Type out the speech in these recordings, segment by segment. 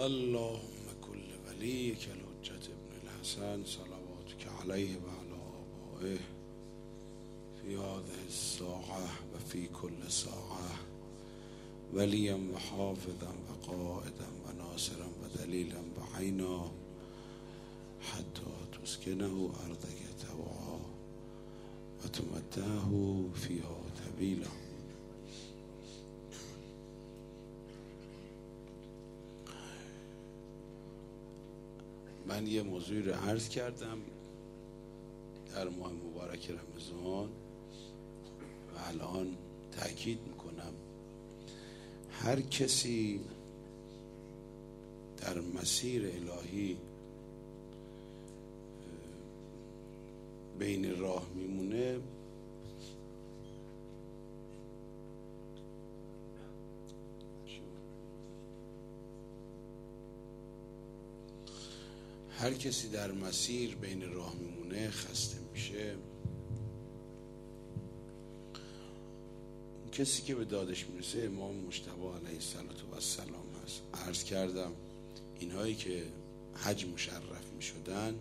اللهم كل وليك الحجة ابن الحسن صلواتك عليه وعلى آبائه في هذه الساعة وفي كل ساعة وليا وحافظا وقائدا وناصرا ودليلا بعينا حتى تسكنه أرضك طوعا وتمتعه فيها طويلا. من یه موضوعی رو عرض کردم در ماه مبارک رمضان و الان تأکید میکنم هر کسی در مسیر الهی بین راه میمونه هر کسی در مسیر بین راه میمونه خسته میشه. اون کسی که به دادش میرسه امام مجتبی علیه السلام هست. عرض کردم اینهایی که حج مشرف میشدن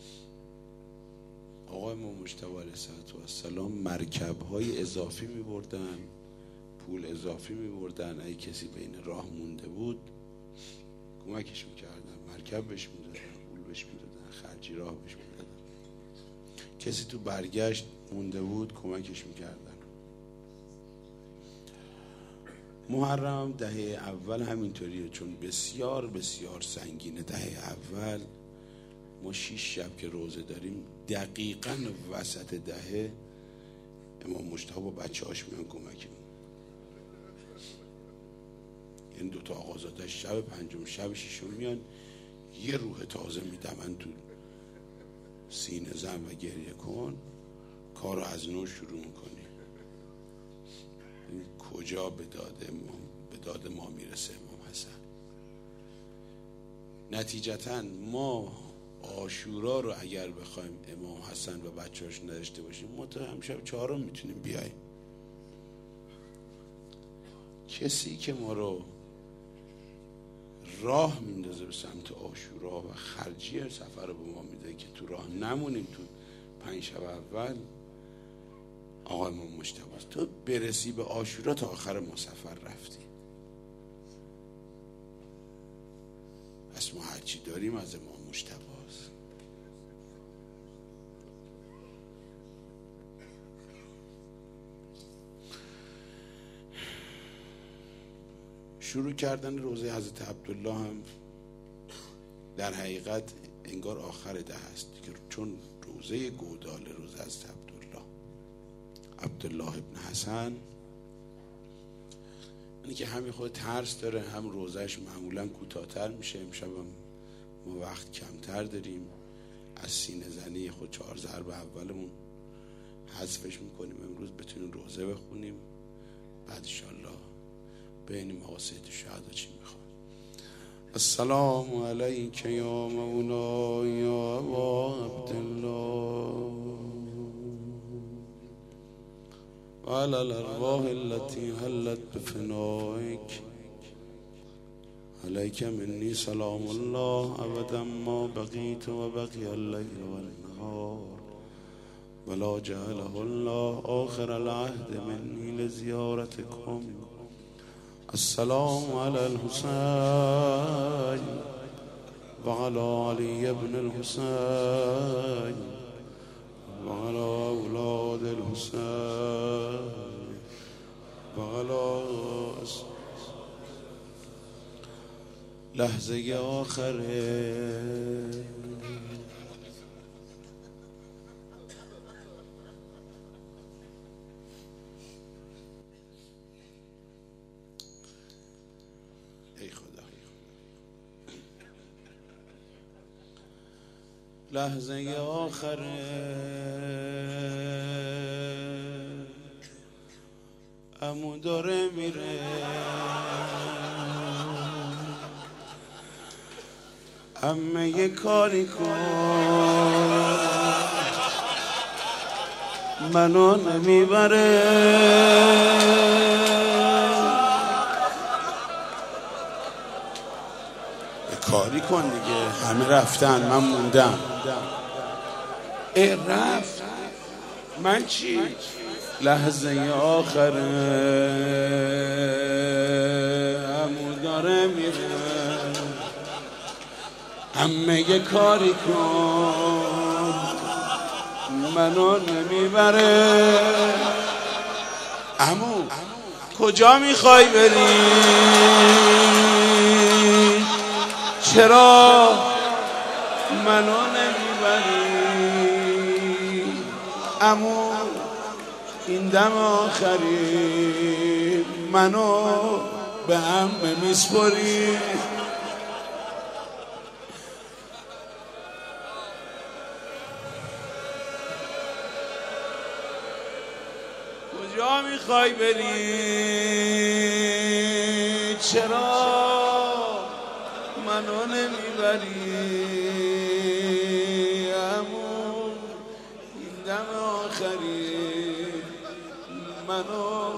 آقای امام مجتبی علیه السلام مرکب‌های اضافی میبردن، پول اضافی میبردن. اگه کسی بین راه مونده بود کمکش میکردن، مرکب بهش میدادن، پول بهش میدادن، خرجی راه بهش میدادن. کسی تو برگشت مونده بود کمکش میکردن. محرم دهه اول همینطوریه، چون بسیار بسیار سنگینه. دهه اول ما 6 شب که روزه داریم دقیقاً وسط دهه امام مجتبی با بچه هاش میان کمکمون. این دوتا آقازادش شب پنجم شب ششم میان یه روح تازه میدمن تو سینه زن و گریه کن، کارو از نو شروع میکنی. کجا به داد ما میرسه امام حسن. نتیجتا ما عاشورا رو اگر بخوایم امام حسن و بچه‌هاش نداشته باشیم ما تا همشب چهارم میتونیم بیاییم. کسی که ما رو راه میندازه به سمت عاشورا و خرجی سفر رو به ما میده که تو راه نمونیم تو 5 شب اول آقای امام مجتبی است. تو برسی به عاشورا تا آخر ما سفر رفتی. پس ما هرچی داریم از امام مجتبی است. شروع کردن روزه حضرت عبدالله هم در حقیقت انگار آخر ده است، چون روزه گودال روزه حضرت عبدالله ابن حسن اینی که همین خود ترس داره، هم روزهش معمولا کوتاه‌تر میشه. امشب هم ما وقت کمتر داریم، از سینه زنی خود 4 ضرب اولمون حذفش میکنیم، امروز بتونیم روزه بخونیم، بعد انشالله ببینیم آسیت شهدا چی میخواد. السلام علیک یا مولا یا ابا عبدالله و علی الارواح التي حلت بفنائک علیک منی سلام الله ابدا ما بقیت و بقی اللیل و النهار ولا جعله الله آخر العهد منی لزیارتکم. السلام علی الحسین و علی علی ابن الحسین و علی اولاد الحسین و علی لحظه آخره. لحظه آخره عمو داره میره، عمه یه کاری کن منو نمیبره. کاری کن دیگه، همه رفتن من موندم. رفت، من چی؟ لحظه آخره عمو داره میره، همه یه کاری کن منو نمیبره. عمو کجا میخوای بری؟ چرا منو نمیبری؟ عمو این دم آخری منو به عمه میسپری. کجا میخوای بری؟ چرا منو نمیبری؟ عمو این دم آخری منو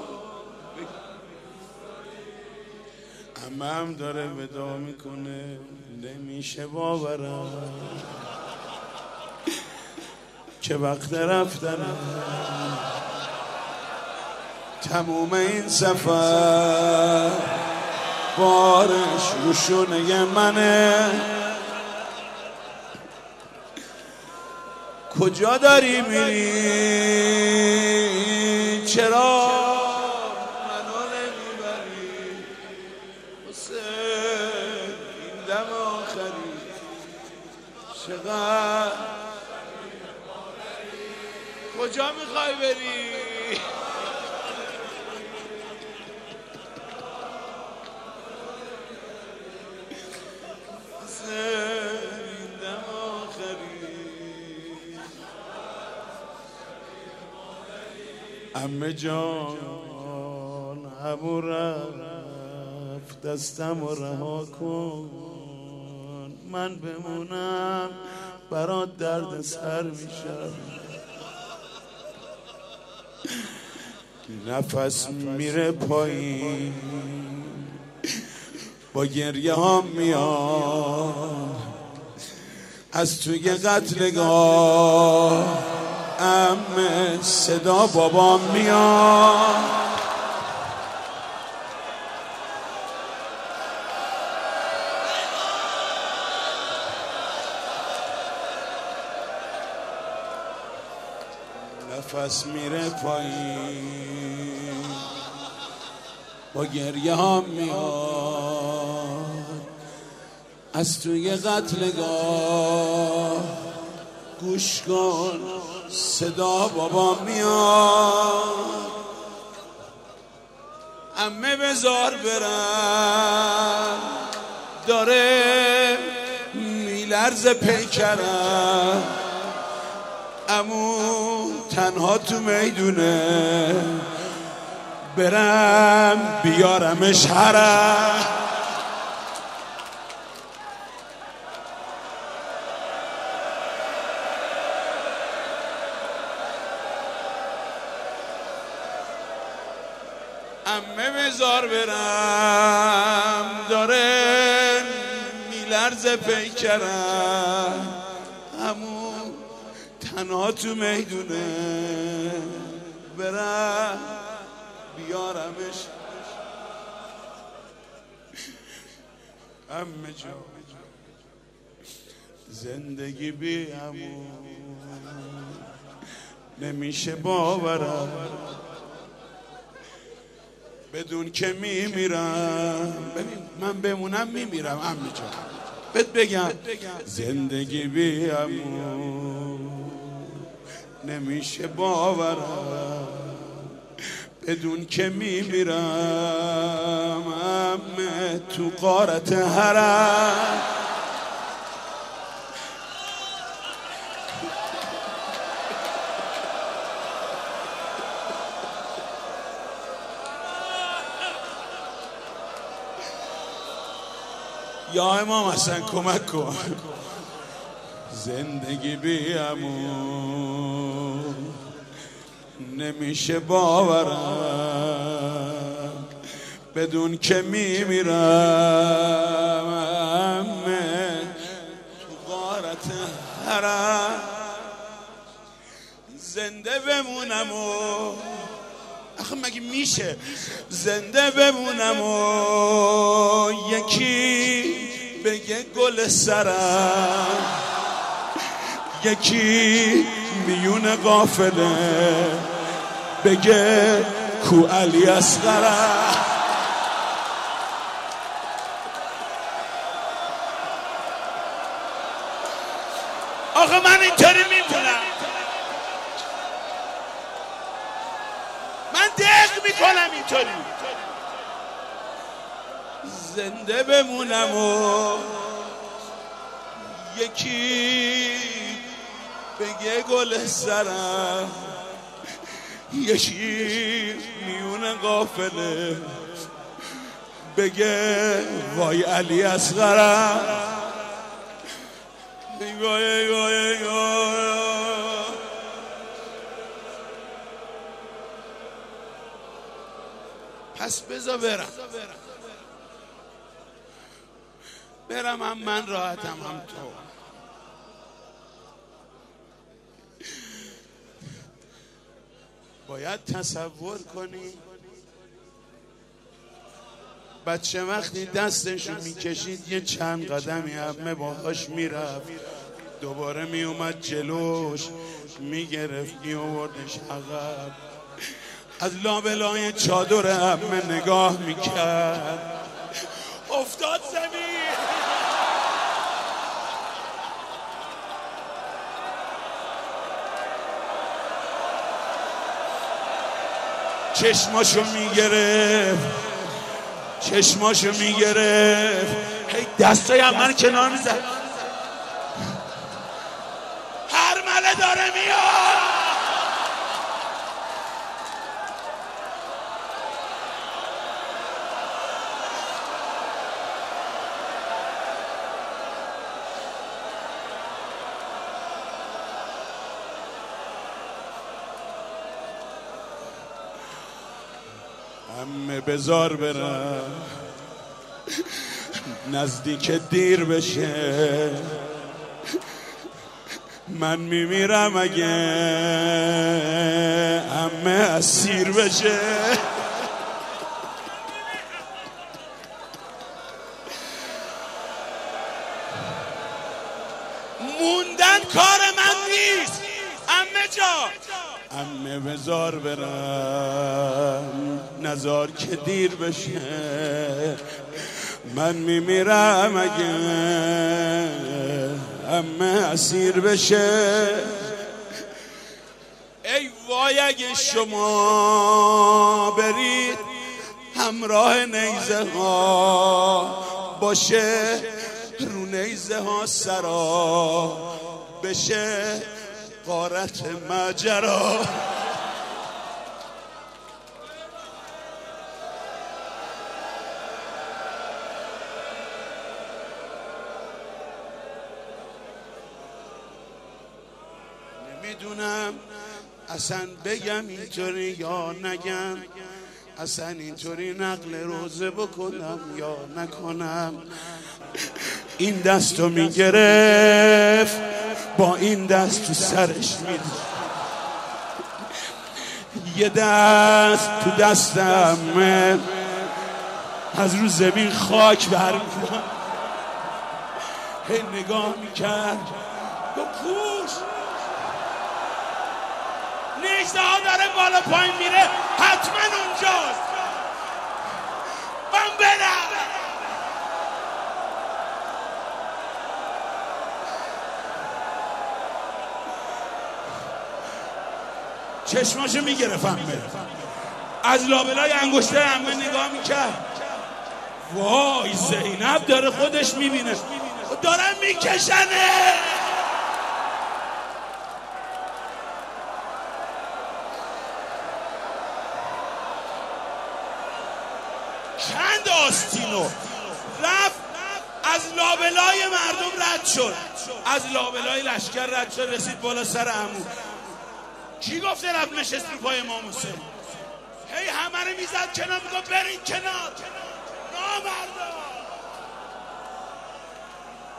عمم داره ودا میکنه، نمیشه باورم که وقت رفتنه. تموم این سفر بارش روشونه منه. کجا داری میری؟ چرا منو نمیبری؟ حسین این دم آخری چقدر کجا میخوای بری؟ عمه جان عمو رفت، دستم رو رها کن، من بمونم برات درد سر میشم. نفس میره پایین با گریه ها میاد از توی قتلگاه، عمه صدا بابا میاد. نفس میره پایین با گریه ها میاد از توی قتلگاه، گوش کن صدا بابا میاد. عمه بذار برم داره میلرزه پیکرم، عمو تنها تو میدونه برم بیارمش حرم. عمه بذار برم داره میلرزه پیکرم، عمو تنها تو میدونه برم بیارمش. عمه جان زندگی بی عمو نمیشه باورم، بدون که میمیرم. ببین من بمونم میمیرم عمه جان، بهت بگم زندگی بی عمو نمیشه باورم، بدون که میمیرم. عمه تو غارت حرم یا امام حسن کمک کن. زندگی بی عمو نمیشه باورم، بدون که میمیرم. بمونم و آخه مگه میشه زنده بمونم و یکی بگه گل سرم، یکی میون قافله بگه کو علی اصغرم. آخه من اینطوری میمونم، من دق میکنم اینطوری زنده بمونم و یکی بگه گل سرم، یکی میون قافله بگه وای علی اصغرم. پس بذار برم هم من راحتم هم تو. باید تصور کنی بچه وقتی دستشو میکشید یه چند قدمی همه باهاش میرفت، دوباره میومد جلوش میگرفت میوردش عقب، از لابلای چادر همه نگاه میکرد، افتاد زمین. چشماشو میگرفت هی دستای من کنار میزد، هرمله داره میاد. همه بزار برم نزدیک دیر بشه، من میمیرم اگه همه اسیر بشه. موندن کار من نیست عمه جان، عمه بزار برم نزار که دیر بشه، من میمیرم اگه عمه اسیر بشه. ای وای اگه شما برید همراه نیزه ها باشه، رو نیزه ها سرا بشه غارت ماجرا. نمیدونم اصلا بگم اینطوری یا نگم، اصلا اینطوری نقل روزه بکنم یا نکنم. این دستو میگرفت با این دست تو سرش میدید، یه دست تو دستم از رو زمین خاک برمی‌کنم، هی نگاه میکرد با پوش نیزه ها داره بالا پایین میره، حتما اونجاست، من برم. چشماشو میگرفتم از لابلای انگشته همه نگاه میکرد، وای زینب داره خودش میبینه دارن میکشنه. چند آستینو رفت از لابلای مردم رد شد، از لابلای لشکر رد شد، رسید بالا سر عمو. کی گفته رفت نشست رو پای امام حسین؟ هی همه رو میزد کنار، میگفت برین کنار نامردا.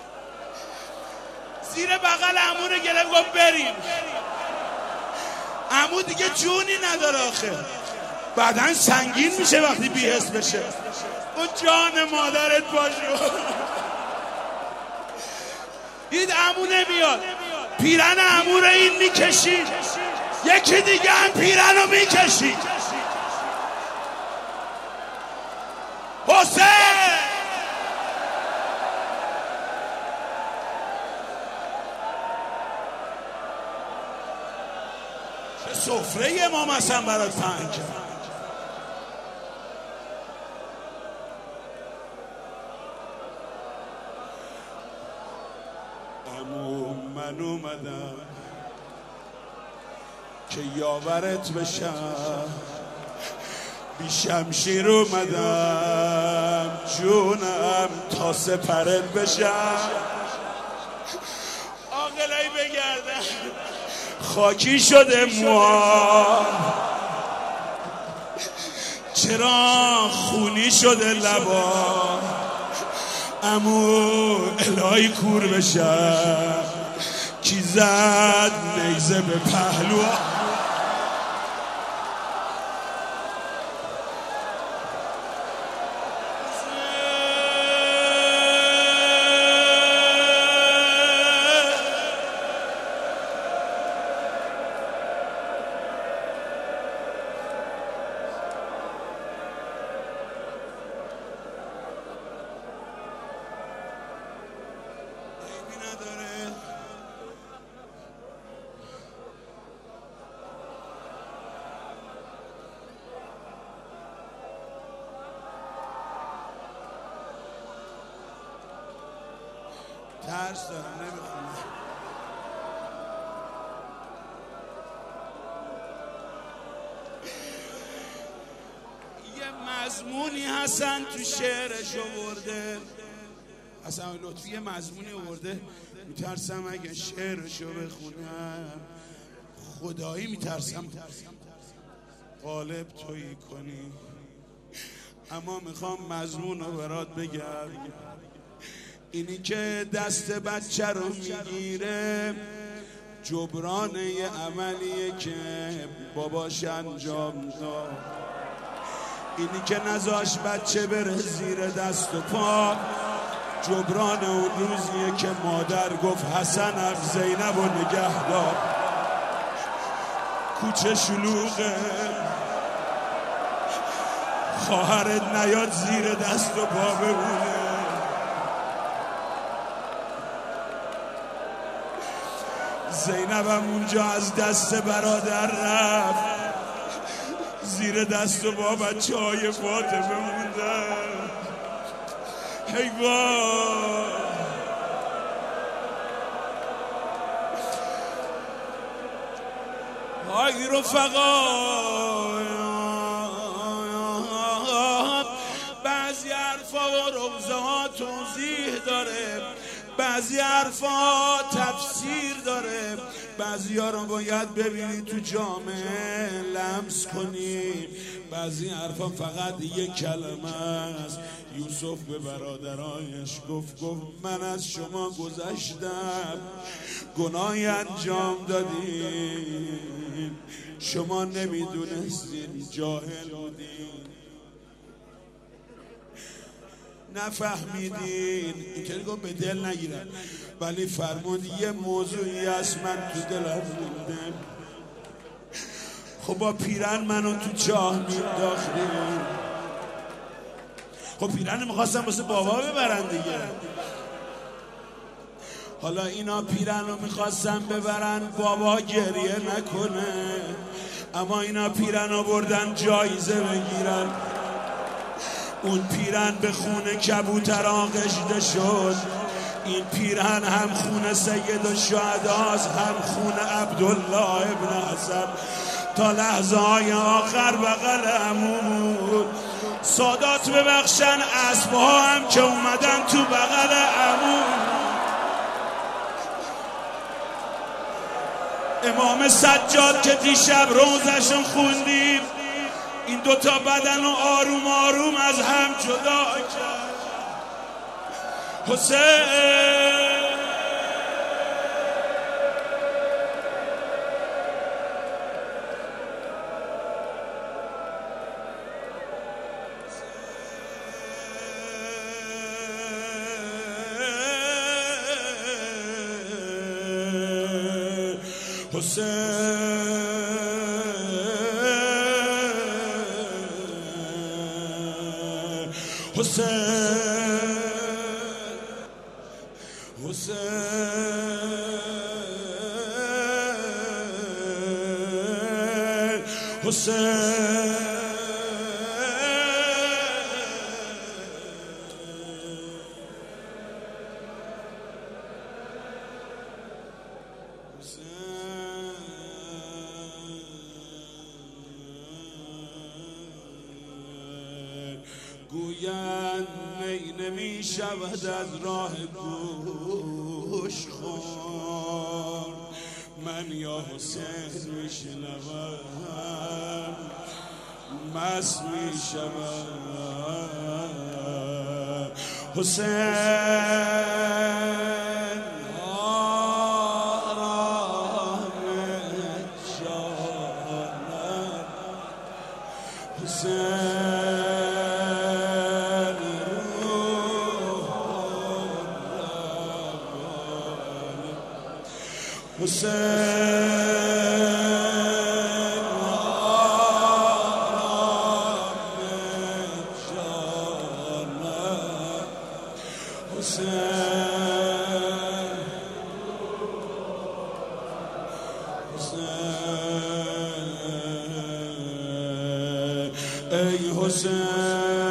زیر بغل عمو رو گرفت گفت بریم. عمو دیگه جونی نداره آخه، بدن سنگین میشه وقتی بی‌حس بشه. اون جان مادرت باشو. دید عمو نمیاد، پیرن عمو رو این میکشید، یکی دیگه هم پیرن رو میکشید. حسین چه سفره امام حسن برات پهن کرد. عمو من اومدم که یاورت بشم، بی شمشیر اومدم جونم تا سپرت بشم. عاقلایی بگردم خاکی شده موام، چرا خونی شده لبا، عمو الهی کور بشم، کی زد نیزه به پهلوام. ترس دارم نمیخونم. یه مضمونی حسن تو شعرش آورده، حسن لطفی یه مضمونی آورده، میترسم اگه شعرشو بخونم خدایی میترسم غالب تویی کنی، اما میخوام مضمون رو برات بگم. اینی که دست بچه رو میگیره جبران یه عملیه که باباش انجام داد، اینی که نذاش بچه بره زیر دست و پا جبران اون روزیه که مادر گفت حسنم زینب و نگه دار. کوچه شلوغه خواهرت نیاد زیر دست و پا بمونه، زینبم اونجا از دست برادر رفت زیر دست و با بچه های فاطمه موندن. حیوان های رفقا، بعضی حرفا و روزه ها توضیح داره، بعضی حرفا تفسیر داره، بعضی ها رو باید ببینی تو جامعه لمس کنی، بعضی حرفا فقط یک کلمه است. یوسف به برادرایش گفت من از شما گذشتم، گناهی انجام دادین، شما نمیدونستین، جاهل بودین، نفهمیدین. اینطوری گفت به دل نگیرم، ولی فرمود یه موضوعی هست من تو دلم مونده. خب با پیرن منو تو چاه مینداختیم، خب پیرن میخواستم واسه بابا ببرن دیگه، حالا اینا پیرن رو میخواستن ببرن بابا گریه نکنه، اما اینا پیرن رو بردن جایزه بگیرن. اون پیرن به خون کبوتران غشته شد، این پیرن هم خون سید الشهداست هم خون عبدالله ابن حسن. تا لحظه های آخر بغل عمو سادات ببخشن، اسبها هم که اومدن تو بغل عمو. امام سجاد که دیشب روزشون خوندیم، این دوتا بدن رو آروم آروم از هم جدا کرد. حسین گویند می نمی شود از راه گوش خور، من یا حسین می شنوم مست می شود. حسین آرام جانم، حسین روح روانی، حسین آرام جانم، حسین ای حسین